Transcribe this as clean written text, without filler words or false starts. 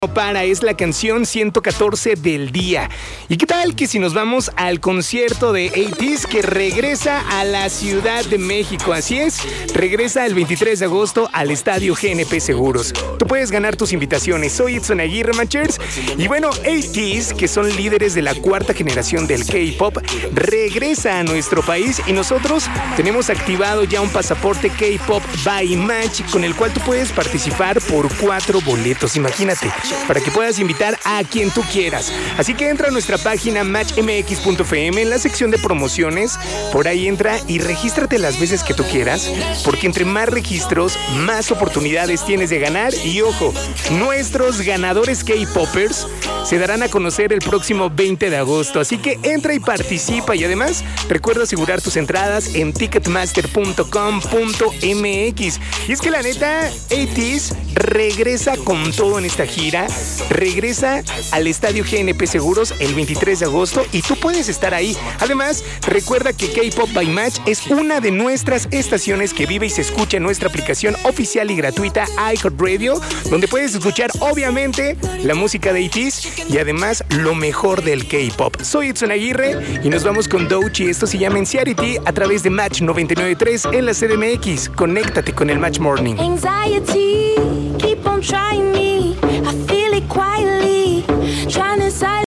Para es la canción 114 del día. ¿Y qué tal que si nos vamos al concierto de ATEEZ que regresa a la Ciudad de México? Así es, regresa el 23 de agosto al Estadio GNP Seguros. Tú puedes ganar tus invitaciones. Soy Edson Aguirre, Machers. Y bueno, ATEEZ, que son líderes de la cuarta generación del K-Pop, regresa a nuestro país y nosotros tenemos activado ya un pasaporte K-Pop by Match con el cual tú puedes participar por 4 boletos. Imagínate, para que puedas invitar a quien tú quieras. Así que entra a nuestra página matchmx.fm en la sección de promociones. Por ahí entra y regístrate las veces que tú quieras, porque entre más registros, más oportunidades tienes de ganar. Y ojo, nuestros ganadores K-Poppers se darán a conocer el próximo 20 de agosto. Así que entra y participa. Y además, recuerda asegurar tus entradas en ticketmaster.com.mx. Y es que la neta, ATEEZ regresa con todo en esta gira. Regresa al Estadio GNP Seguros el 23 de agosto y tú puedes estar ahí. Además, recuerda que K-Pop by Match es una de nuestras estaciones que vive y se escucha en nuestra aplicación oficial y gratuita iHeartRadio, donde puedes escuchar obviamente la música de ATEEZ y además lo mejor del K-Pop. Soy Edson Aguirre y nos vamos con Doechii. Esto se llama Anxiety a través de Match 99.3 en la CDMX. Conéctate con el Match Morning. Anxiety, keep on trying me. I feel it quietly, trying to silence.